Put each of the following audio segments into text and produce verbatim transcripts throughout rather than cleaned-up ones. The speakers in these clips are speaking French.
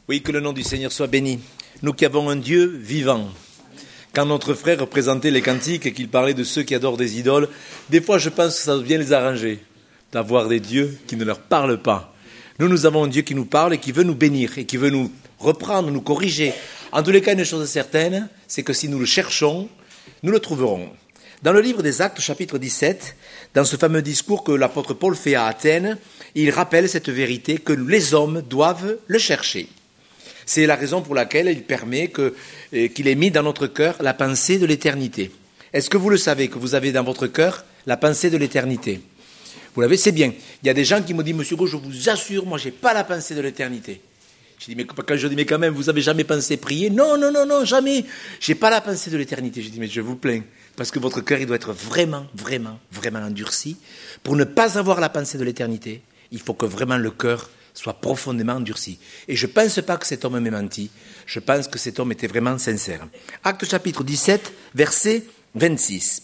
Oui, que le nom du Seigneur soit béni. Nous qui avons un Dieu vivant. Quand notre frère présentait les cantiques et qu'il parlait de ceux qui adorent des idoles, des fois je pense que ça doit bien les arranger d'avoir des dieux qui ne leur parlent pas. Nous, nous avons un Dieu qui nous parle et qui veut nous bénir et qui veut nous reprendre, nous corriger. En tous les cas, une chose certaine, c'est que si nous le cherchons, nous le trouverons. Dans le livre des Actes, chapitre dix-sept, dans ce fameux discours que l'apôtre Paul fait à Athènes, il rappelle cette vérité que les hommes doivent le chercher. C'est la raison pour laquelle il permet que, euh, qu'il ait mis dans notre cœur la pensée de l'éternité. Est-ce que vous le savez, que vous avez dans votre cœur la pensée de l'éternité? Vous l'avez, c'est bien. Il y a des gens qui me disent, Monsieur Gauche, je vous assure, moi, je n'ai pas la pensée de l'éternité. Je dis, mais quand je dis, mais quand même, vous n'avez jamais pensé prier? Non, non, non, non, jamais. Je n'ai pas la pensée de l'éternité. Je dis, mais je vous plains, parce que votre cœur, il doit être vraiment, vraiment, vraiment endurci. Pour ne pas avoir la pensée de l'éternité, il faut que vraiment le cœur soit profondément endurci. Et je ne pense pas que cet homme m'ait menti. Je pense que cet homme était vraiment sincère. Acte chapitre dix-sept, verset vingt-six.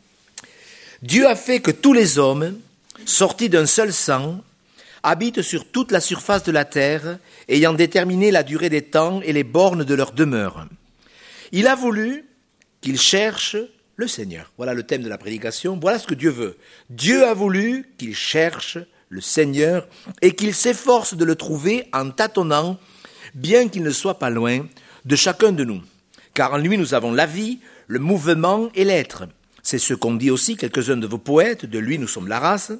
Dieu a fait que tous les hommes, sortis d'un seul sang, habitent sur toute la surface de la terre, ayant déterminé la durée des temps et les bornes de leur demeure. Il a voulu qu'ils cherchent le Seigneur. Voilà le thème de la prédication. Voilà ce que Dieu veut. Dieu a voulu qu'ils cherchent le Seigneur, et qu'il s'efforce de le trouver en tâtonnant, bien qu'il ne soit pas loin de chacun de nous. Car en lui nous avons la vie, le mouvement et l'être. C'est ce qu'ont dit aussi quelques-uns de vos poètes, de lui nous sommes la race.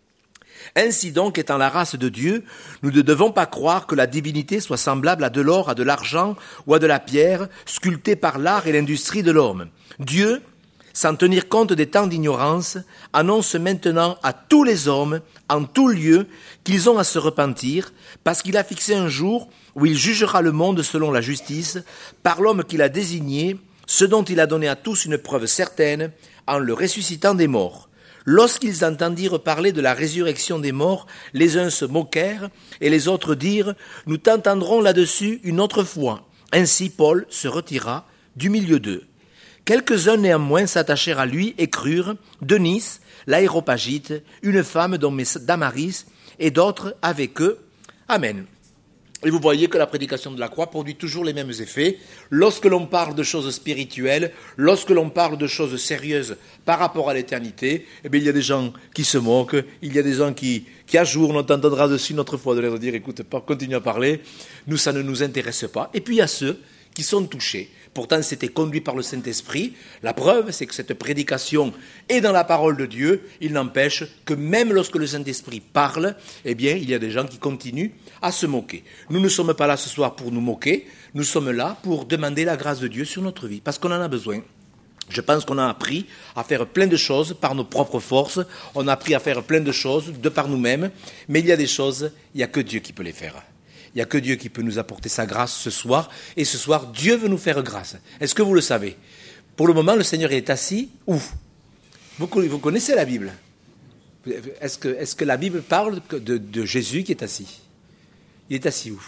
Ainsi donc, étant la race de Dieu, nous ne devons pas croire que la divinité soit semblable à de l'or, à de l'argent ou à de la pierre, sculptée par l'art et l'industrie de l'homme. Dieu, sans tenir compte des temps d'ignorance, annonce maintenant à tous les hommes, en tout lieu, qu'ils ont à se repentir, parce qu'il a fixé un jour où il jugera le monde selon la justice, par l'homme qu'il a désigné, ce dont il a donné à tous une preuve certaine, en le ressuscitant des morts. Lorsqu'ils entendirent parler de la résurrection des morts, les uns se moquèrent, et les autres dirent « Nous t'entendrons là-dessus une autre fois ». Ainsi Paul se retira du milieu d'eux. Quelques-uns néanmoins s'attachèrent à lui et crurent, Denis, l'aéropagite, une femme dont Damaris, et d'autres avec eux. Amen. Et vous voyez que la prédication de la croix produit toujours les mêmes effets. Lorsque l'on parle de choses spirituelles, lorsque l'on parle de choses sérieuses par rapport à l'éternité, eh bien, il y a des gens qui se moquent, il y a des gens qui, qui ajourent, on t'entendra dessus une autre fois de leur dire, écoute, continue à parler, nous, ça ne nous intéresse pas. Et puis il y a ceux qui sont touchés. Pourtant, c'était conduit par le Saint-Esprit. La preuve, c'est que cette prédication est dans la parole de Dieu. Il n'empêche que même lorsque le Saint-Esprit parle, eh bien, il y a des gens qui continuent à se moquer. Nous ne sommes pas là ce soir pour nous moquer. Nous sommes là pour demander la grâce de Dieu sur notre vie, parce qu'on en a besoin. Je pense qu'on a appris à faire plein de choses par nos propres forces. On a appris à faire plein de choses de par nous-mêmes. Mais il y a des choses, il n'y a que Dieu qui peut les faire. Il n'y a que Dieu qui peut nous apporter sa grâce ce soir. Et ce soir, Dieu veut nous faire grâce. Est-ce que vous le savez? Pour le moment, le Seigneur est assis où? Vous, vous connaissez la Bible? Est-ce que, est-ce que la Bible parle de, de Jésus qui est assis? Il est assis où?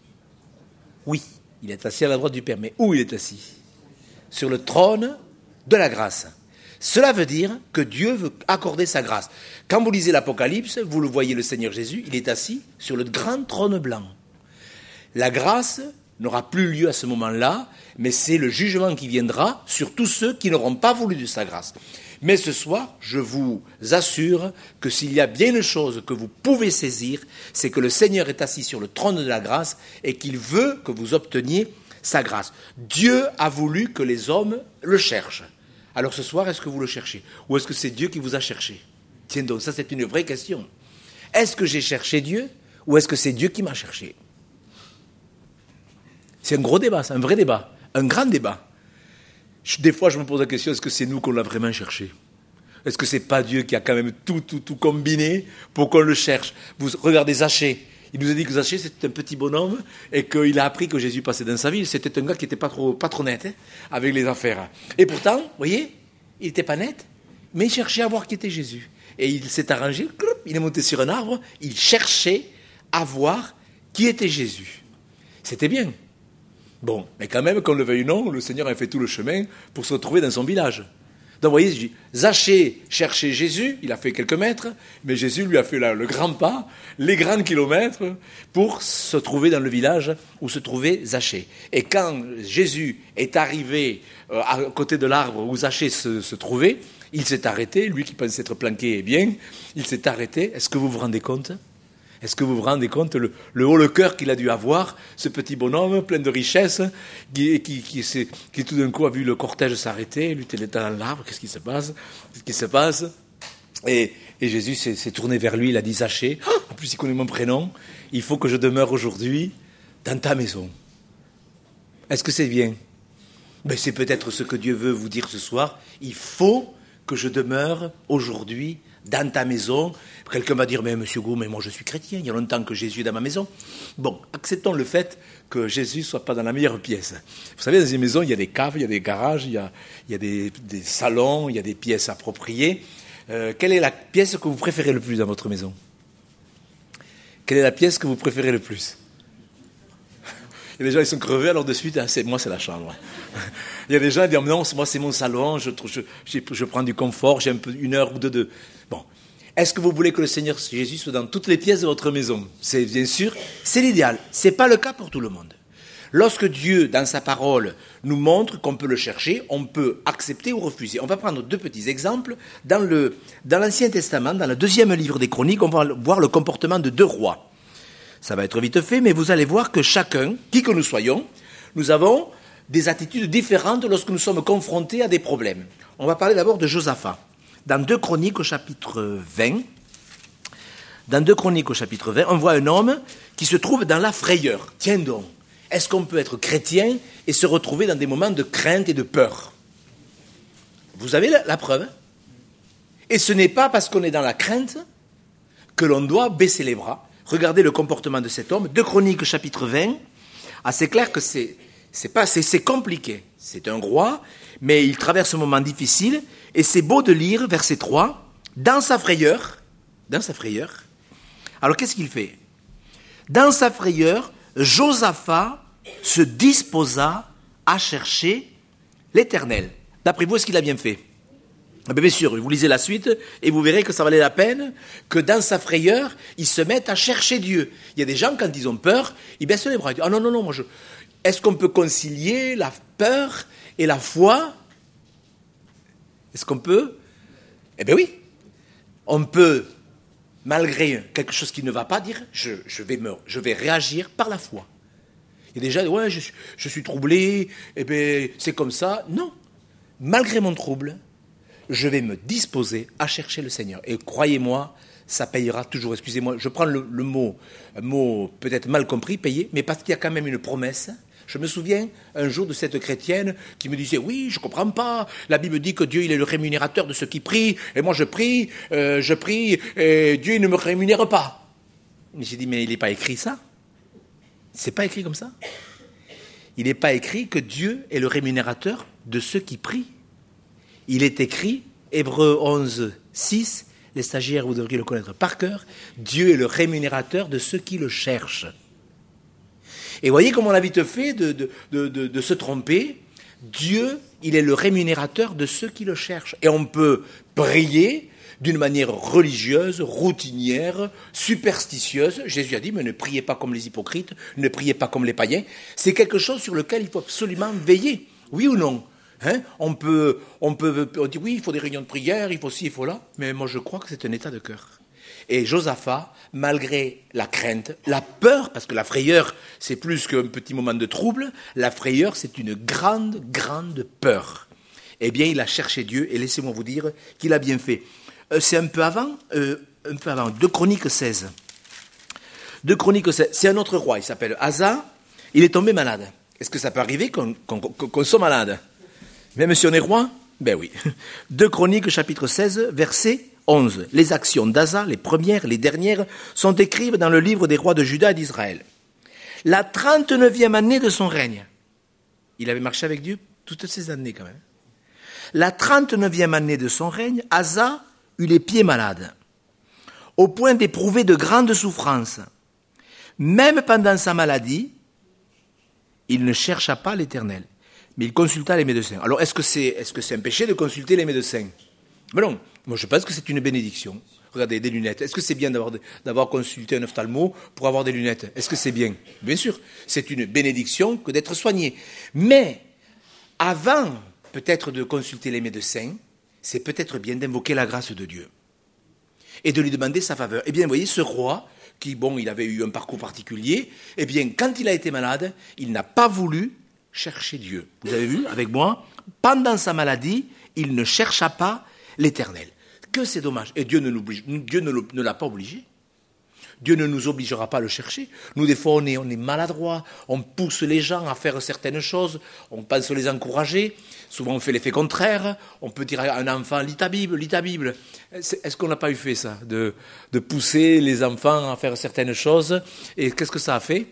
Oui, il est assis à la droite du Père. Mais où il est assis? Sur le trône de la grâce. Cela veut dire que Dieu veut accorder sa grâce. Quand vous lisez l'Apocalypse, vous le voyez, le Seigneur Jésus, il est assis sur le grand trône blanc. La grâce n'aura plus lieu à ce moment-là, mais c'est le jugement qui viendra sur tous ceux qui n'auront pas voulu de sa grâce. Mais ce soir, je vous assure que s'il y a bien une chose que vous pouvez saisir, c'est que le Seigneur est assis sur le trône de la grâce et qu'il veut que vous obteniez sa grâce. Dieu a voulu que les hommes le cherchent. Alors ce soir, est-ce que vous le cherchez? Ou est-ce que c'est Dieu qui vous a cherché? Tiens donc, ça c'est une vraie question. Est-ce que j'ai cherché Dieu ou est-ce que c'est Dieu qui m'a cherché? C'est un gros débat, c'est un vrai débat, un grand débat. Des fois, je me pose la question, est-ce que c'est nous qu'on l'a vraiment cherché? Est-ce que c'est pas Dieu qui a quand même tout, tout, tout combiné pour qu'on le cherche? Vous regardez Zachée, il nous a dit que Zachée c'était un petit bonhomme et qu'il a appris que Jésus passait dans sa ville. C'était un gars qui n'était pas trop, pas trop net hein, avec les affaires. Et pourtant, vous voyez, il n'était pas net, mais il cherchait à voir qui était Jésus. Et il s'est arrangé, il est monté sur un arbre, il cherchait à voir qui était Jésus. C'était bien. Bon, mais quand même, qu'on le veuille ou non, le Seigneur a fait tout le chemin pour se retrouver dans son village. Donc vous voyez, Zachée cherchait Jésus, il a fait quelques mètres, mais Jésus lui a fait là, le grand pas, les grands kilomètres, pour se trouver dans le village où se trouvait Zachée. Et quand Jésus est arrivé euh, à côté de l'arbre où Zachée se, se trouvait, il s'est arrêté, lui qui pensait être planqué, eh bien, il s'est arrêté. Est-ce que vous vous rendez compte ? Est-ce que vous vous rendez compte le, le haut le cœur qu'il a dû avoir, ce petit bonhomme plein de richesses, qui, qui, qui, qui, qui tout d'un coup a vu le cortège s'arrêter, lui il était dans l'arbre, qu'est-ce qui se passe ? Qu'est-ce qui se passe ? Et, et Jésus s'est, s'est tourné vers lui, il a dit Zachée, oh, en plus il connaît mon prénom, il faut que je demeure aujourd'hui dans ta maison. Est-ce que c'est bien ? Ben, c'est peut-être ce que Dieu veut vous dire ce soir, il faut que je demeure aujourd'hui dans ta maison. Quelqu'un va dire, mais monsieur Gou, mais moi je suis chrétien, il y a longtemps que Jésus est dans ma maison. Bon, acceptons le fait que Jésus ne soit pas dans la meilleure pièce. Vous savez, dans une maison, il y a des caves, il y a des garages, il y a, il y a des, des salons, il y a des pièces appropriées. Euh, quelle est la pièce que vous préférez le plus dans votre maison ? Quelle est la pièce que vous préférez le plus ? Il y a des gens qui sont crevés, alors de suite, hein, c'est, moi c'est la chambre. Il y a des gens qui disent, non, moi c'est mon salon, je, je, je, je prends du confort, j'ai un peu une heure ou deux de... Bon. Est-ce que vous voulez que le Seigneur Jésus soit dans toutes les pièces de votre maison ? C'est bien sûr, c'est l'idéal. Ce n'est pas le cas pour tout le monde. Lorsque Dieu, dans sa parole, nous montre qu'on peut le chercher, on peut accepter ou refuser. On va prendre deux petits exemples. Dans, le, dans l'Ancien Testament, dans le deuxième livre des Chroniques, on va voir le comportement de deux rois. Ça va être vite fait, mais vous allez voir que chacun, qui que nous soyons, nous avons des attitudes différentes lorsque nous sommes confrontés à des problèmes. On va parler d'abord de Josaphat. Dans deux Chroniques au chapitre vingt, dans deux Chroniques au chapitre vingt, on voit un homme qui se trouve dans la frayeur. Tiens donc, est-ce qu'on peut être chrétien et se retrouver dans des moments de crainte et de peur ? Vous avez la, la preuve. Et ce n'est pas parce qu'on est dans la crainte que l'on doit baisser les bras. Regardez le comportement de cet homme. deux Chroniques chapitre vingt, ah, c'est clair que c'est, c'est, pas, c'est, c'est compliqué. C'est un roi, mais il traverse un moment difficile, et c'est beau de lire, verset trois, dans sa frayeur, dans sa frayeur, alors qu'est-ce qu'il fait ? Dans sa frayeur, Josaphat se disposa à chercher l'Éternel. D'après vous, est-ce qu'il a bien fait ? Bien sûr, vous lisez la suite et vous verrez que ça valait la peine que dans sa frayeur, il se mette à chercher Dieu. Il y a des gens, quand ils ont peur, ils baissent les bras. Ils disent, ah non, non, non, moi je... Est-ce qu'on peut concilier la peur et la foi ? Est-ce qu'on peut ? Eh bien oui. On peut, malgré quelque chose qui ne va pas, dire, je, je, vais, me, je vais réagir par la foi. Il y a des gens, ouais, je, je suis troublé, eh bien c'est comme ça. Non. Malgré mon trouble, je vais me disposer à chercher le Seigneur. Et croyez-moi, ça payera toujours. Excusez-moi, je prends le, le mot, un mot peut-être mal compris, payer, mais parce qu'il y a quand même une promesse. Je me souviens un jour de cette chrétienne qui me disait, oui, je ne comprends pas, la Bible dit que Dieu il est le rémunérateur de ceux qui prient, et moi je prie, euh, je prie, et Dieu il ne me rémunère pas. Mais j'ai dit, mais il n'est pas écrit ça. C'est pas écrit comme ça. Il n'est pas écrit que Dieu est le rémunérateur de ceux qui prient. Il est écrit, Hébreux onze, six, les stagiaires, vous devriez le connaître par cœur, Dieu est le rémunérateur de ceux qui le cherchent. Et voyez comment on a vite fait de, de, de, de, de se tromper. Dieu, il est le rémunérateur de ceux qui le cherchent. Et on peut prier d'une manière religieuse, routinière, superstitieuse. Jésus a dit, mais ne priez pas comme les hypocrites, ne priez pas comme les païens. C'est quelque chose sur lequel il faut absolument veiller. Oui ou non ? Hein, on peut, on peut, on dit oui, il faut des réunions de prière, il faut ci, il faut là, mais moi je crois que c'est un état de cœur. Et Josaphat, malgré la crainte, la peur, parce que la frayeur, c'est plus qu'un petit moment de trouble, la frayeur, c'est une grande, grande peur. Eh bien, il a cherché Dieu, et laissez-moi vous dire qu'il a bien fait. Euh, c'est un peu avant, euh, un peu avant, deux Chroniques seize. deux Chroniques seize, c'est un autre roi, il s'appelle Asa, il est tombé malade. Est-ce que ça peut arriver qu'on, qu'on, qu'on, qu'on soit malade ? Même si on est roi ? Ben oui. deux Chroniques, chapitre seize, verset onze. Les actions d'Asa, les premières, les dernières, sont écrites dans le livre des rois de Juda et d'Israël. La trente-neuvième année de son règne. Il avait marché avec Dieu toutes ces années quand même. La trente-neuvième année de son règne, Asa eut les pieds malades, au point d'éprouver de grandes souffrances. Même pendant sa maladie, il ne chercha pas l'Éternel. Mais il consulta les médecins. Alors, est-ce que c'est, est-ce que c'est un péché de consulter les médecins? Mais non, moi je pense que c'est une bénédiction. Regardez, des lunettes. Est-ce que c'est bien d'avoir, d'avoir consulté un ophtalmo pour avoir des lunettes? Est-ce que c'est bien? Bien sûr, c'est une bénédiction que d'être soigné. Mais, avant peut-être de consulter les médecins, c'est peut-être bien d'invoquer la grâce de Dieu et de lui demander sa faveur. Eh bien, vous voyez, ce roi, qui, bon, il avait eu un parcours particulier, eh bien, quand il a été malade, il n'a pas voulu chercher Dieu. Vous avez vu, avec moi, pendant sa maladie, il ne chercha pas l'Éternel. Que c'est dommage. Et Dieu ne, Dieu ne, ne l'a pas obligé. Dieu ne nous obligera pas à le chercher. Nous, des fois, on est, on est maladroit, on pousse les gens à faire certaines choses, on pense les encourager. Souvent, on fait l'effet contraire. On peut dire à un enfant, lis ta Bible, lis ta Bible. Est-ce qu'on n'a pas eu fait ça, de, de pousser les enfants à faire certaines choses? Et qu'est-ce que ça a fait?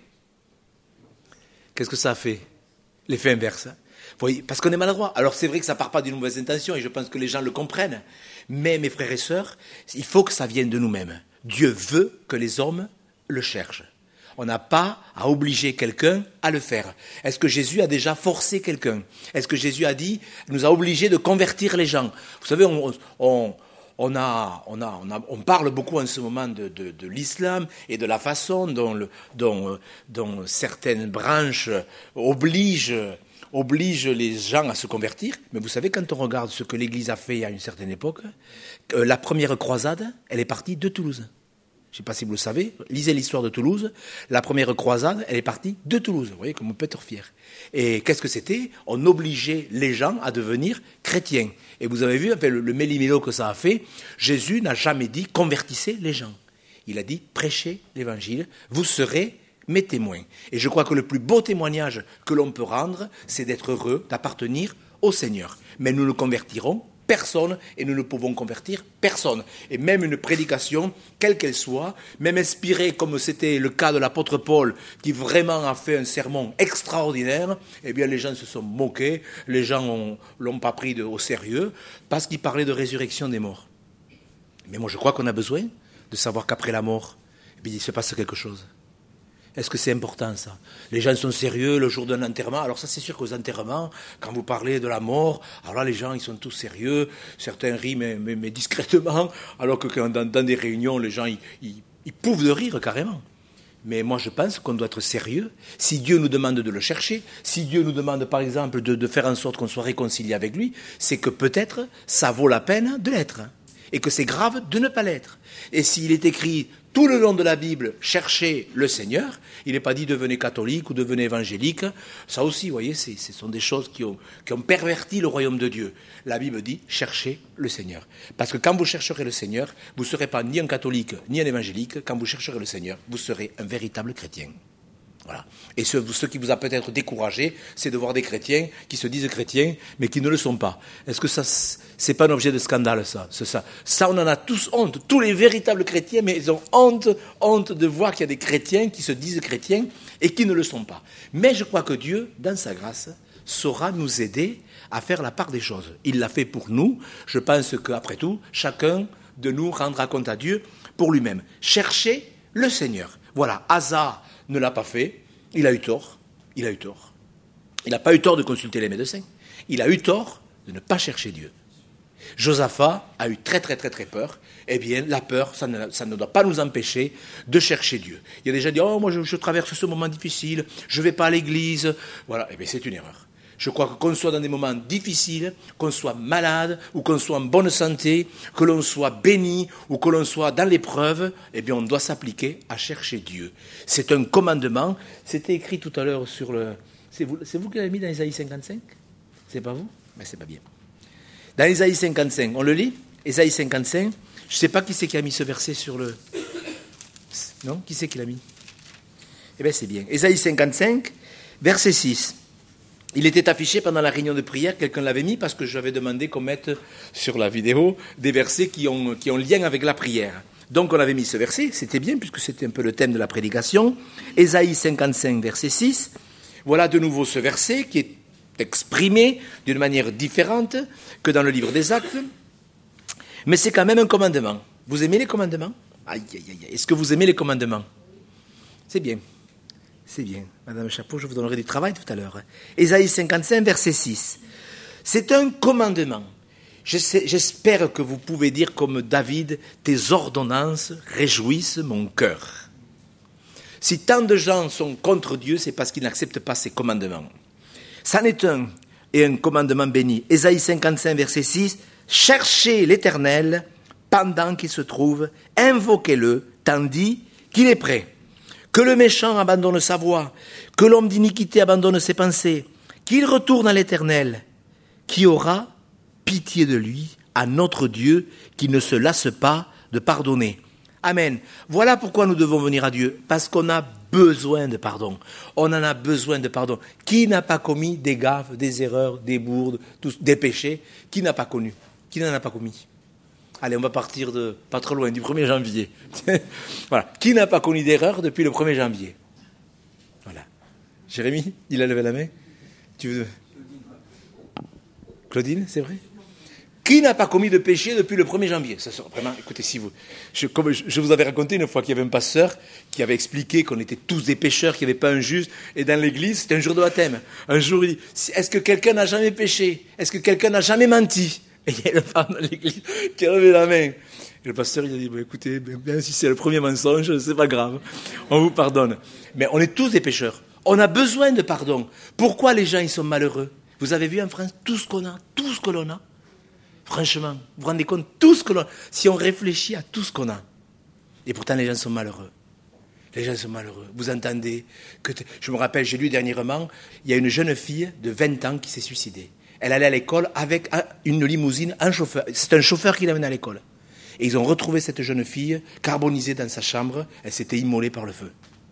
Qu'est-ce que ça a fait? L'effet inverse. Vous voyez, parce qu'on est maladroit. Alors, c'est vrai que ça ne part pas d'une mauvaise intention, et je pense que les gens le comprennent. Mais, mes frères et sœurs, il faut que ça vienne de nous-mêmes. Dieu veut que les hommes le cherchent. On n'a pas à obliger quelqu'un à le faire. Est-ce que Jésus a déjà forcé quelqu'un? Est-ce que Jésus a dit, nous a obligés de convertir les gens? Vous savez, on, on, on, a, on, a, on, a, on parle beaucoup en ce moment de, de, de l'islam et de la façon dont, le, dont, dont certaines branches obligent, obligent les gens à se convertir. Mais vous savez, quand on regarde ce que l'Église a fait à une certaine époque, euh, la première croisade, elle est partie de Toulouse. Je ne sais pas si vous le savez, lisez l'histoire de Toulouse. La première croisade, elle est partie de Toulouse. Vous voyez, comme on peut être fier. Et qu'est-ce que c'était? On obligeait les gens à devenir chrétiens. Et vous avez vu enfin, le, le méli-mélo que ça a fait. Jésus n'a jamais dit « convertissez les gens ». Il a dit « prêchez l'évangile, vous serez mes témoins ». Et je crois que le plus beau témoignage que l'on peut rendre, c'est d'être heureux, d'appartenir au Seigneur. Mais nous ne convertirons personne et nous ne pouvons convertir personne. Et même une prédication, quelle qu'elle soit, même inspirée comme c'était le cas de l'apôtre Paul, qui vraiment a fait un sermon extraordinaire, eh bien les gens se sont moqués, les gens ne l'ont pas pris de, au sérieux, parce qu'il parlait de résurrection des morts. Mais moi je crois qu'on a besoin de savoir qu'après la mort, eh bien, il se passe quelque chose. Est-ce que c'est important, ça? Les gens sont sérieux le jour d'un enterrement. Alors ça, c'est sûr qu'aux enterrements, quand vous parlez de la mort, alors là, les gens, ils sont tous sérieux. Certains rient, mais, mais, mais discrètement. Alors que quand, dans, dans des réunions, les gens, ils, ils, ils pouffent de rire, carrément. Mais moi, je pense qu'on doit être sérieux. Si Dieu nous demande de le chercher, si Dieu nous demande, par exemple, de, de faire en sorte qu'on soit réconcilié avec lui, c'est que peut-être, ça vaut la peine de l'être. Et que c'est grave de ne pas l'être. Et s'il est écrit tout le long de la Bible, cherchez le Seigneur, il n'est pas dit devenez catholique ou devenez évangélique. Ça aussi, vous voyez, c'est, ce sont des choses qui ont, qui ont perverti le royaume de Dieu. La Bible dit cherchez le Seigneur. Parce que quand vous chercherez le Seigneur, vous ne serez pas ni un catholique ni un évangélique. Quand vous chercherez le Seigneur, vous serez un véritable chrétien. Voilà. Et ce, ce qui vous a peut-être découragé, c'est de voir des chrétiens qui se disent chrétiens, mais qui ne le sont pas. Est-ce que ça, c'est pas un objet de scandale, ça, c'est ça? Ça, on en a tous honte. Tous les véritables chrétiens, mais ils ont honte, honte de voir qu'il y a des chrétiens qui se disent chrétiens et qui ne le sont pas. Mais je crois que Dieu, dans sa grâce, saura nous aider à faire la part des choses. Il l'a fait pour nous. Je pense qu'après tout, chacun de nous rendra compte à Dieu pour lui-même. Cherchez le Seigneur. Voilà, Asa ne l'a pas fait, il a eu tort, il a eu tort. Il n'a pas eu tort de consulter les médecins, il a eu tort de ne pas chercher Dieu. Josaphat a eu très très très très peur, eh bien la peur, ça ne, ça ne doit pas nous empêcher de chercher Dieu. Il y a des gens qui disent, oh moi je, je traverse ce moment difficile, je ne vais pas à l'église, voilà, eh bien c'est une erreur. Je crois que qu'on soit dans des moments difficiles, qu'on soit malade ou qu'on soit en bonne santé, que l'on soit béni ou que l'on soit dans l'épreuve, eh bien on doit s'appliquer à chercher Dieu. C'est un commandement. C'était écrit tout à l'heure sur le... C'est vous, c'est vous qui l'avez mis dans Ésaïe cinquante-cinq? C'est pas vous? Mais c'est pas bien. Dans Ésaïe cinquante-cinq, on le lit? Ésaïe cinquante-cinq, je ne sais pas qui c'est qui a mis ce verset sur le... Non? Qui c'est qui l'a mis? Eh bien c'est bien. Ésaïe cinquante-cinq, verset six. Il était affiché pendant la réunion de prière, quelqu'un l'avait mis parce que j'avais demandé qu'on mette sur la vidéo des versets qui ont, qui ont lien avec la prière. Donc on avait mis ce verset, c'était bien puisque c'était un peu le thème de la prédication. Ésaïe cinquante-cinq, verset six. Voilà de nouveau ce verset qui est exprimé d'une manière différente que dans le livre des Actes. Mais c'est quand même un commandement. Vous aimez les commandements? Aïe, aïe, aïe. Est-ce que vous aimez les commandements? C'est bien. C'est bien. Madame Chapeau, je vous donnerai du travail tout à l'heure. Ésaïe cinquante-cinq, verset six. C'est un commandement. J'espère que vous pouvez dire comme David, tes ordonnances réjouissent mon cœur. Si tant de gens sont contre Dieu, c'est parce qu'ils n'acceptent pas ses commandements. C'en est un, et un commandement béni. Ésaïe cinquante-cinq, verset six. Cherchez l'Éternel pendant qu'il se trouve, invoquez-le, tandis qu'il est prêt. Que le méchant abandonne sa voie, que l'homme d'iniquité abandonne ses pensées, qu'il retourne à l'Éternel, qui aura pitié de lui, à notre Dieu, qui ne se lasse pas de pardonner. Amen. Voilà pourquoi nous devons venir à Dieu, parce qu'on a besoin de pardon. On en a besoin de pardon. Qui n'a pas commis des gaffes, des erreurs, des bourdes, tous, des péchés? Qui n'a pas connu? Qui n'en a pas commis? Allez, on va partir de pas trop loin, du premier janvier. Voilà. Qui n'a pas connu d'erreur depuis le premier janvier? Voilà. Jérémy, il a levé la main. Tu veux... Claudine, c'est vrai? Qui n'a pas commis de péché depuis le premier janvier? Ça, vraiment, écoutez, si vous, je, comme je, je vous avais raconté une fois qu'il y avait un pasteur qui avait expliqué qu'on était tous des pécheurs, qu'il n'y avait pas un juste, et dans l'église, c'était un jour de baptême. Un jour, il dit, est-ce que quelqu'un n'a jamais péché? Est-ce que quelqu'un n'a jamais menti? Et il y a le parent de l'église qui a levé la main. Et le pasteur, il a dit, bah, écoutez, bien, bien, si c'est le premier mensonge, c'est pas grave. On vous pardonne. Mais on est tous des pécheurs. On a besoin de pardon. Pourquoi les gens, ils sont malheureux? Vous avez vu en France tout ce qu'on a, tout ce que l'on a? Franchement, vous vous rendez compte, tout ce que l'on a, si on réfléchit à tout ce qu'on a. Et pourtant, les gens sont malheureux. Les gens sont malheureux. Vous entendez que t- Je me rappelle, j'ai lu dernièrement, il y a une jeune fille de vingt ans qui s'est suicidée. Elle allait à l'école avec une limousine, un chauffeur. C'est un chauffeur qui l'amène à l'école. Et ils ont retrouvé cette jeune fille carbonisée dans sa chambre. Elle s'était immolée par le feu.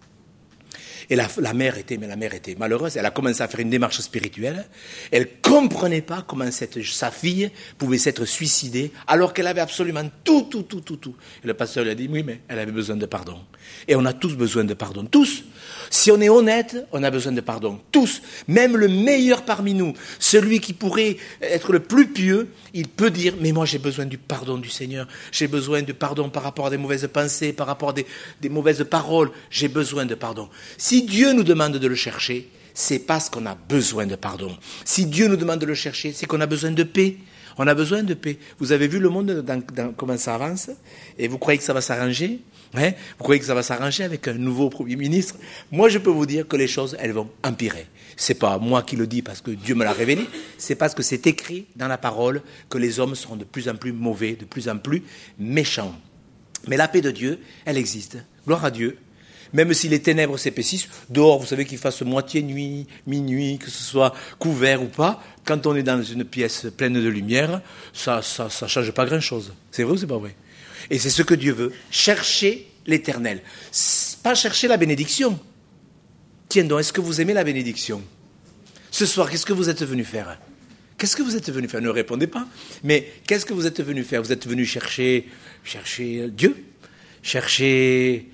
Et la, la mère était, mais la mère était malheureuse. Elle a commencé à faire une démarche spirituelle. Elle comprenait pas comment cette, sa fille pouvait s'être suicidée alors qu'elle avait absolument tout, tout, tout, tout, tout. Et le pasteur lui a dit, oui, mais elle avait besoin de pardon. Et on a tous besoin de pardon. Tous. Si on est honnête, on a besoin de pardon. Tous. Même le meilleur parmi nous, celui qui pourrait être le plus pieux, il peut dire, mais moi j'ai besoin du pardon du Seigneur. J'ai besoin de pardon par rapport à des mauvaises pensées, par rapport à des, des mauvaises paroles. J'ai besoin de pardon. Si Dieu nous demande de le chercher, c'est parce qu'on a besoin de pardon. Si Dieu nous demande de le chercher, c'est qu'on a besoin de paix. On a besoin de paix. Vous avez vu le monde dans, dans, comment ça avance? Et vous croyez que ça va s'arranger? Hein? Vous croyez que ça va s'arranger avec un nouveau Premier ministre? Moi, je peux vous dire que les choses, elles vont empirer. C'est pas moi qui le dis parce que Dieu me l'a révélé, c'est parce que c'est écrit dans la parole que les hommes seront de plus en plus mauvais, de plus en plus méchants. Mais la paix de Dieu, elle existe. Gloire à Dieu. Même si les ténèbres s'épaississent, dehors, vous savez qu'il fasse moitié nuit, minuit, que ce soit couvert ou pas, quand on est dans une pièce pleine de lumière, ça ça, ça change pas grand-chose. C'est vrai ou c'est pas vrai? Et c'est ce que Dieu veut. Chercher l'Éternel. Pas chercher la bénédiction. Tiens donc, est-ce que vous aimez la bénédiction? Ce soir, qu'est-ce que vous êtes venu faire? Qu'est-ce que vous êtes venu faire? Ne répondez pas. Mais qu'est-ce que vous êtes venu faire? Vous êtes venu chercher, chercher Dieu? Chercher...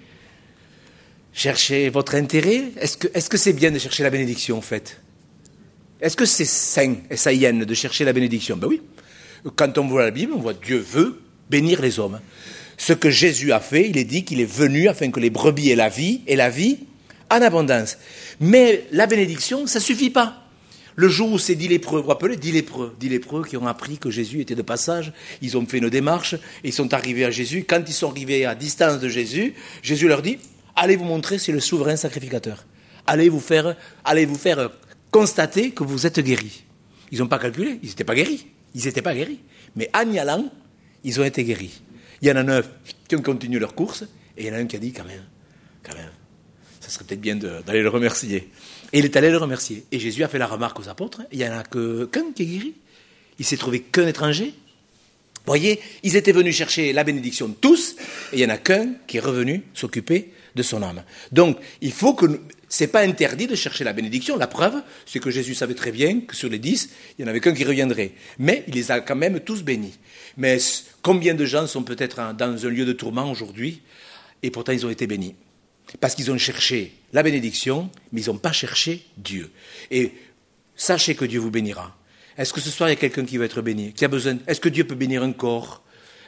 Chercher votre intérêt? Est-ce que, est-ce que c'est bien de chercher la bénédiction, en fait? Est-ce que c'est sain et saïen de chercher la bénédiction? Ben oui. Quand on voit la Bible, on voit Dieu veut bénir les hommes. Ce que Jésus a fait, il est dit qu'il est venu afin que les brebis aient la vie, et la vie en abondance. Mais la bénédiction, ça ne suffit pas. Le jour où ces dix lépreux, vous vous rappelez, dix lépreux, dix lépreux qui ont appris que Jésus était de passage, ils ont fait une démarche, et ils sont arrivés à Jésus. Quand ils sont arrivés à distance de Jésus, Jésus leur dit, allez vous montrer, c'est le souverain sacrificateur. Allez vous faire, allez vous faire constater que vous êtes guéris. Ils n'ont pas calculé, ils n'étaient pas guéris. Ils n'étaient pas guéris. Mais en y allant, ils ont été guéris. Il y en a neuf qui ont continué leur course, et il y en a un qui a dit, quand même, quand même, ça serait peut-être bien de, d'aller le remercier. Et il est allé le remercier. Et Jésus a fait la remarque aux apôtres, il n'y en a que, qu'un qui est guéri. Il s'est trouvé qu'un étranger. Vous voyez, ils étaient venus chercher la bénédiction de tous, et il n'y en a qu'un qui est revenu s'occuper de son âme. Donc, il faut que... Nous, c'est pas interdit de chercher la bénédiction. La preuve, c'est que Jésus savait très bien que sur les dix, il n'y en avait qu'un qui reviendrait. Mais il les a quand même tous bénis. Mais combien de gens sont peut-être dans un lieu de tourment aujourd'hui, et pourtant ils ont été bénis? Parce qu'ils ont cherché la bénédiction, mais ils n'ont pas cherché Dieu. Et sachez que Dieu vous bénira. Est-ce que ce soir, il y a quelqu'un qui va être béni, qui a besoin? Est-ce que Dieu peut bénir un corps?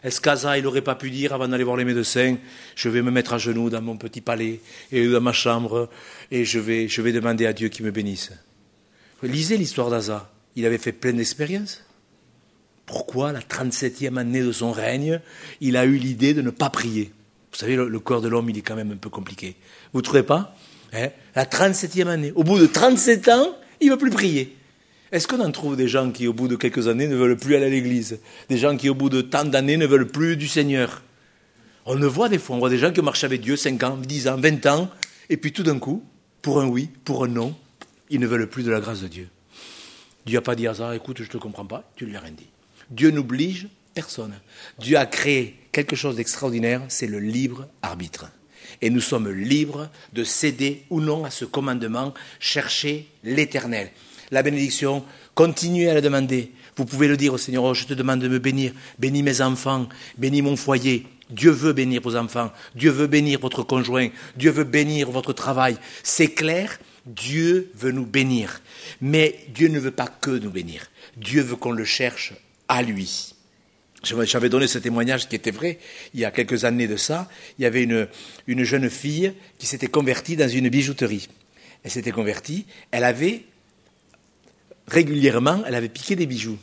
Est-ce qu'Asa, il n'aurait pas pu dire, avant d'aller voir les médecins, je vais me mettre à genoux dans mon petit palais, et dans ma chambre, et je vais, je vais demander à Dieu qu'il me bénisse. Lisez l'histoire d'Asa. Il avait fait plein d'expériences. Pourquoi, la trente-septième année de son règne, il a eu l'idée de ne pas prier? Vous savez, le, le corps de l'homme, il est quand même un peu compliqué. Vous ne trouvez pas, hein? La trente-septième année, au bout de trente-sept ans, il ne veut plus prier. Est-ce qu'on en trouve des gens qui, au bout de quelques années, ne veulent plus aller à l'église? Des gens qui, au bout de tant d'années, ne veulent plus du Seigneur? On le voit des fois, on voit des gens qui ont marché avec Dieu cinq ans, dix ans, vingt ans, et puis tout d'un coup, pour un oui, pour un non, ils ne veulent plus de la grâce de Dieu. Dieu n'a pas dit à ça, écoute, je ne te comprends pas, tu ne lui as rien dit. Dieu n'oblige personne. Dieu a créé quelque chose d'extraordinaire, c'est le libre arbitre. Et nous sommes libres de céder ou non à ce commandement, chercher l'éternel. La bénédiction, continuez à la demander. Vous pouvez le dire au Seigneur, oh, je te demande de me bénir. Bénis mes enfants, bénis mon foyer. Dieu veut bénir vos enfants. Dieu veut bénir votre conjoint. Dieu veut bénir votre travail. C'est clair, Dieu veut nous bénir. Mais Dieu ne veut pas que nous bénir. Dieu veut qu'on le cherche à lui. J'avais donné ce témoignage qui était vrai, il y a quelques années de ça. Il y avait une, une jeune fille qui s'était convertie dans une bijouterie. Elle s'était convertie, elle avait, régulièrement, elle avait piqué des bijoux.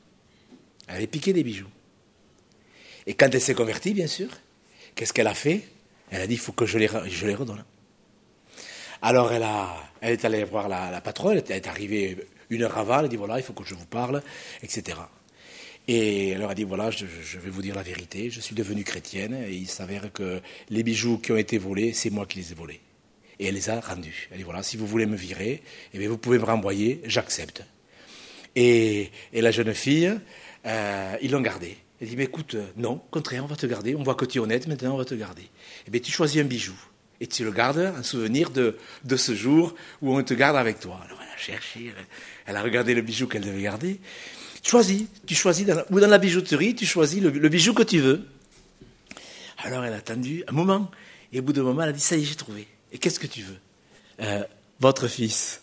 Elle avait piqué des bijoux. Et quand elle s'est convertie, bien sûr, qu'est-ce qu'elle a fait? Elle a dit, il faut que je les, je les redonne. Alors elle, a, elle est allée voir la, la patronne, elle est arrivée une heure avant, elle a dit, voilà, il faut que je vous parle, et cetera. Et elle leur a dit, voilà, je, je vais vous dire la vérité, je suis devenue chrétienne, et il s'avère que les bijoux qui ont été volés, c'est moi qui les ai volés. Et elle les a rendus. Elle dit, voilà, si vous voulez me virer, eh bien, vous pouvez me renvoyer, j'accepte. Et, et la jeune fille, euh, ils l'ont gardée. Elle dit, mais écoute, non, au contraire, on va te garder, on voit que tu es honnête, maintenant on va te garder. Eh bien, tu choisis un bijou, et tu le gardes en souvenir de, de ce jour où on te garde avec toi. Alors elle a cherché, elle, elle a regardé le bijou qu'elle devait garder. Choisis, tu choisis, dans la, ou dans la bijouterie, tu choisis le, le bijou que tu veux. Alors elle a attendu un moment, et au bout d'un moment, elle a dit, ça y est, j'ai trouvé. Et qu'est-ce que tu veux? euh, Votre fils.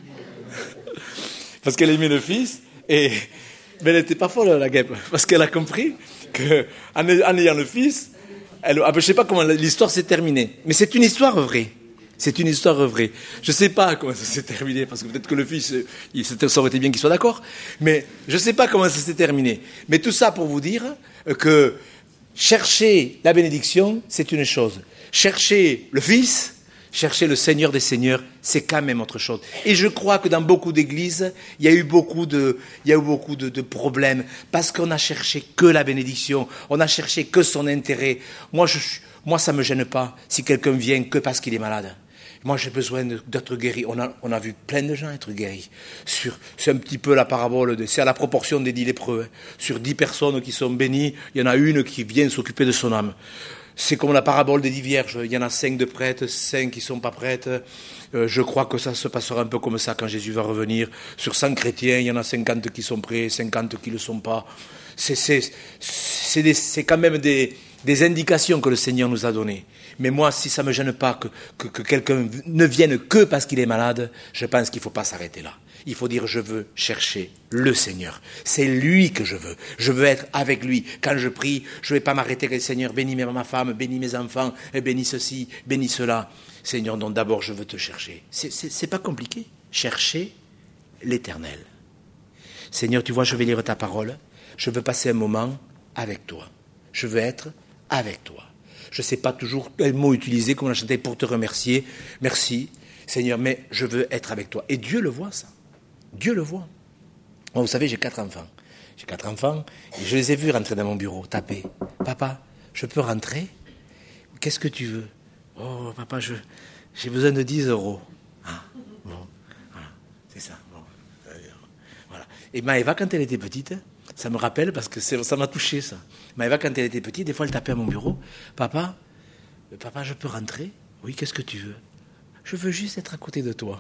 Parce qu'elle aimait le fils, et mais elle n'était pas folle, la guêpe, parce qu'elle a compris qu'en en ayant le fils, elle, ah, je ne sais pas comment l'histoire s'est terminée, mais c'est une histoire vraie. C'est une histoire vraie. Je ne sais pas comment ça s'est terminé, parce que peut-être que le fils, il, ça aurait été bien qu'il soit d'accord, mais je ne sais pas comment ça s'est terminé. Mais tout ça pour vous dire que chercher la bénédiction, c'est une chose. Chercher le Fils, chercher le Seigneur des Seigneurs, c'est quand même autre chose. Et je crois que dans beaucoup d'églises, il y a eu beaucoup de, il y a eu beaucoup de, de problèmes, parce qu'on a cherché que la bénédiction, on a cherché que son intérêt. Moi, je, moi ça ne me gêne pas si quelqu'un vient que parce qu'il est malade. Moi, j'ai besoin d'être guéri. On a, on a vu plein de gens être guéris. Sur, c'est un petit peu la parabole, de, c'est à la proportion des dix lépreux. Hein. Sur dix personnes qui sont bénies, il y en a une qui vient s'occuper de son âme. C'est comme la parabole des dix vierges. Il y en a cinq de prêtes, cinq qui ne sont pas prêtes. Euh, je crois que ça se passera un peu comme ça quand Jésus va revenir. Sur cent chrétiens, il y en a cinquante qui sont prêts, cinquante qui ne le sont pas. C'est, c'est, c'est, des, c'est quand même des, des indications que le Seigneur nous a données. Mais moi, si ça ne me gêne pas que, que, que quelqu'un ne vienne que parce qu'il est malade, je pense qu'il ne faut pas s'arrêter là. Il faut dire, je veux chercher le Seigneur. C'est lui que je veux. Je veux être avec lui. Quand je prie, je ne vais pas m'arrêter que le Seigneur bénis ma femme, bénis mes enfants, bénis ceci, bénis cela. Seigneur, donc d'abord, je veux te chercher. C'est, c'est, c'est pas compliqué. Chercher l'Éternel. Seigneur, tu vois, je vais lire ta parole. Je veux passer un moment avec toi. Je veux être avec toi. Je ne sais pas toujours quel mot utiliser, comme on a chanté, pour te remercier. Merci, Seigneur, mais je veux être avec toi. Et Dieu le voit, ça. Dieu le voit. Moi, vous savez, j'ai quatre enfants. J'ai quatre enfants, et je les ai vus rentrer dans mon bureau, taper. Papa, je peux rentrer? Qu'est-ce que tu veux? Oh, papa, je, j'ai besoin de dix euros. Ah, bon, voilà, c'est ça. Bon, euh, voilà. Et Maëva, quand elle était petite, ça me rappelle, parce que c'est, ça m'a touché, ça. Maëva, quand elle était petite, des fois, elle tapait à mon bureau. Papa, papa, je peux rentrer? Oui, qu'est-ce que tu veux? Je veux juste être à côté de toi.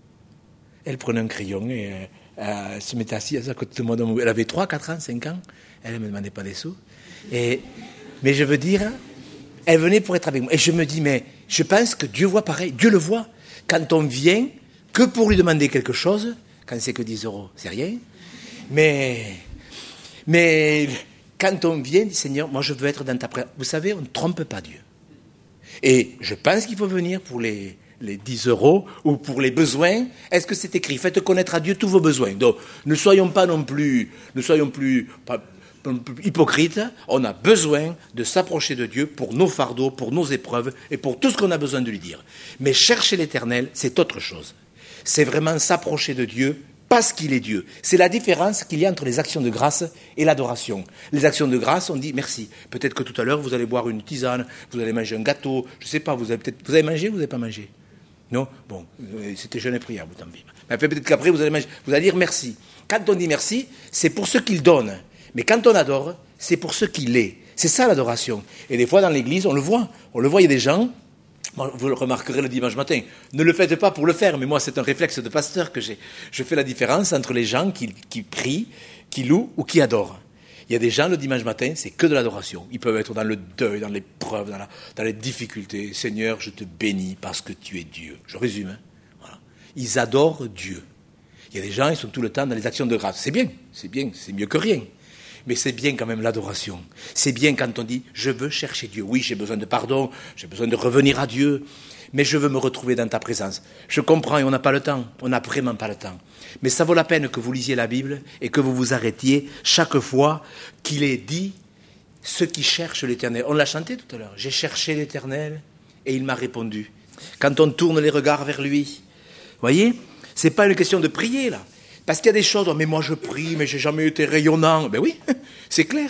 Elle prenait un crayon et euh, elle se mettait assise à côté de moi. Elle avait trois, quatre ans, cinq ans. Elle ne me demandait pas des sous. Et, mais je veux dire, elle venait pour être avec moi. Et je me dis, mais je pense que Dieu voit pareil. Dieu le voit. Quand on vient que pour lui demander quelque chose, quand c'est que dix euros, c'est rien. Mais, mais quand on vient, dit Seigneur, moi je veux être dans ta présence. Vous savez, on ne trompe pas Dieu. Et je pense qu'il faut venir pour les, les dix euros ou pour les besoins. Est-ce que c'est écrit? Faites connaître à Dieu tous vos besoins. Donc, ne soyons pas non plus, ne soyons plus pas, hypocrites. On a besoin de s'approcher de Dieu pour nos fardeaux, pour nos épreuves et pour tout ce qu'on a besoin de lui dire. Mais chercher l'Éternel, c'est autre chose. C'est vraiment s'approcher de Dieu parce qu'il est Dieu. C'est la différence qu'il y a entre les actions de grâce et l'adoration. Les actions de grâce, on dit merci. Peut-être que tout à l'heure, vous allez boire une tisane, vous allez manger un gâteau, je ne sais pas, vous avez peut-être, vous avez mangé ou vous n'avez pas mangé? Non? Bon, c'était jeûne et prière, vous t'en vivez. Mais peut-être qu'après, vous allez manger, vous allez dire merci. Quand on dit merci, c'est pour ce qu'il donne. Mais quand on adore, c'est pour ce qu'il est. C'est ça l'adoration. Et des fois, dans l'église, on le voit. On le voit, il y a des gens... Vous le remarquerez le dimanche matin. Ne le faites pas pour le faire, mais moi, c'est un réflexe de pasteur que j'ai. Je fais la différence entre les gens qui, qui prient, qui louent ou qui adorent. Il y a des gens, le dimanche matin, c'est que de l'adoration. Ils peuvent être dans le deuil, dans l'épreuve, dans, la, dans les difficultés. Seigneur, je te bénis parce que tu es Dieu. Je résume. Hein. Voilà. Ils adorent Dieu. Il y a des gens, ils sont tout le temps dans les actions de grâce. C'est bien, c'est bien, c'est mieux que rien. Mais c'est bien quand même l'adoration. C'est bien quand on dit « je veux chercher Dieu ». Oui, j'ai besoin de pardon, j'ai besoin de revenir à Dieu, mais je veux me retrouver dans ta présence. Je comprends et on n'a pas le temps, on n'a vraiment pas le temps. Mais ça vaut la peine que vous lisiez la Bible et que vous vous arrêtiez chaque fois qu'il est dit « ceux qui cherchent l'Éternel ». On l'a chanté tout à l'heure. « J'ai cherché l'Éternel et il m'a répondu ». Quand on tourne les regards vers lui, vous voyez, ce n'est pas une question de prier là. Parce qu'il y a des choses, oh, mais moi je prie, mais j'ai jamais été rayonnant. Ben oui, c'est clair.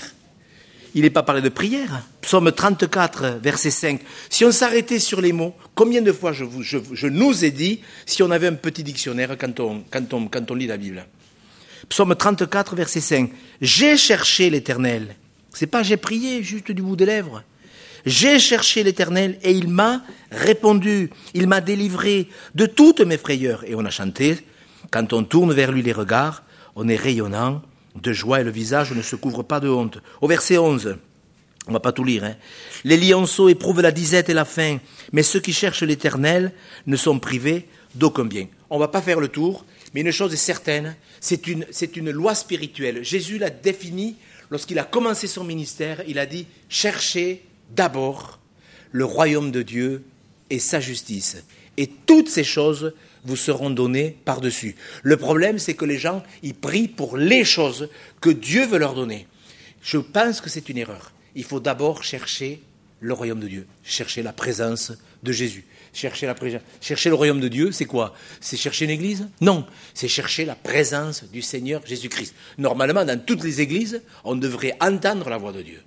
Il n'est pas parlé de prière. Psaume trente-quatre, verset cinq. Si on s'arrêtait sur les mots, combien de fois je, vous, je, je nous ai dit, si on avait un petit dictionnaire quand on, quand on, quand on lit la Bible. Psaume trente-quatre, verset cinq. J'ai cherché l'Éternel. C'est pas j'ai prié juste du bout des lèvres. J'ai cherché l'Éternel et il m'a répondu. Il m'a délivré de toutes mes frayeurs. Et on a chanté. Quand on tourne vers lui les regards, on est rayonnant de joie et le visage ne se couvre pas de honte. Au verset onze, on ne va pas tout lire, hein. Les lionceaux éprouvent la disette et la faim, mais ceux qui cherchent l'Éternel ne sont privés d'aucun bien. On ne va pas faire le tour, mais une chose est certaine, c'est une, c'est une loi spirituelle. Jésus l'a définie lorsqu'il a commencé son ministère, il a dit « Cherchez d'abord le royaume de Dieu et sa justice. Et toutes ces choses vous seront données par-dessus. » Le problème, c'est que les gens, ils prient pour les choses que Dieu veut leur donner. Je pense que c'est une erreur. Il faut d'abord chercher le royaume de Dieu, chercher la présence de Jésus. Chercher, la présence. chercher le royaume de Dieu, c'est quoi? C'est chercher une église? Non, c'est chercher la présence du Seigneur Jésus-Christ. Normalement, dans toutes les églises, on devrait entendre la voix de Dieu.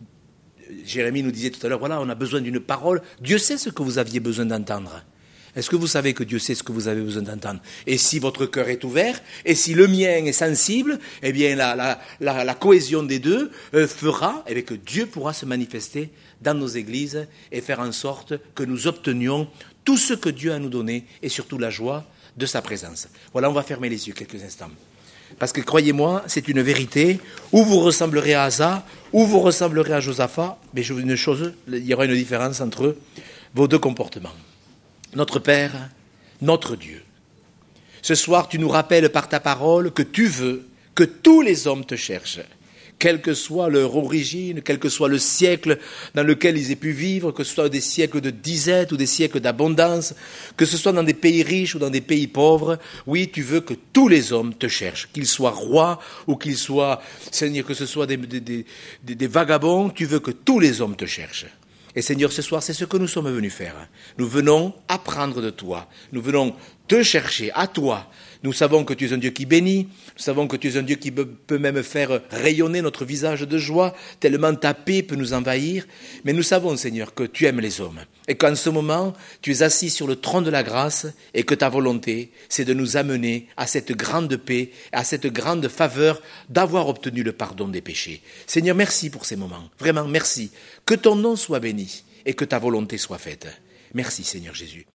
Jérémie nous disait tout à l'heure, voilà, on a besoin d'une parole. Dieu sait ce que vous aviez besoin d'entendre. Est-ce que vous savez que Dieu sait ce que vous avez besoin d'entendre? Et si votre cœur est ouvert, et si le mien est sensible, eh bien la, la, la, la cohésion des deux euh, fera eh bien, que Dieu pourra se manifester dans nos églises et faire en sorte que nous obtenions tout ce que Dieu a nous donné et surtout la joie de sa présence. Voilà, on va fermer les yeux quelques instants. Parce que croyez-moi, c'est une vérité, ou vous ressemblerez à Asa, ou vous ressemblerez à Josaphat, mais je vous dis une chose, il y aura une différence entre vos deux comportements. Notre Père, notre Dieu, ce soir tu nous rappelles par ta parole que tu veux que tous les hommes te cherchent, quelle que soit leur origine, quel que soit le siècle dans lequel ils aient pu vivre, que ce soit des siècles de disette ou des siècles d'abondance, que ce soit dans des pays riches ou dans des pays pauvres, oui, tu veux que tous les hommes te cherchent, qu'ils soient rois ou qu'ils soient, Seigneur, que ce soit des, des, des, des vagabonds, tu veux que tous les hommes te cherchent. Et Seigneur, ce soir, c'est ce que nous sommes venus faire. Nous venons apprendre de toi. Nous venons te chercher, à toi. Nous savons que tu es un Dieu qui bénit. Nous savons que tu es un Dieu qui peut même faire rayonner notre visage de joie, tellement ta paix peut nous envahir. Mais nous savons, Seigneur, que tu aimes les hommes. Et qu'en ce moment, tu es assis sur le trône de la grâce et que ta volonté, c'est de nous amener à cette grande paix, à cette grande faveur d'avoir obtenu le pardon des péchés. Seigneur, merci pour ces moments. Vraiment, merci. Que ton nom soit béni et que ta volonté soit faite. Merci, Seigneur Jésus.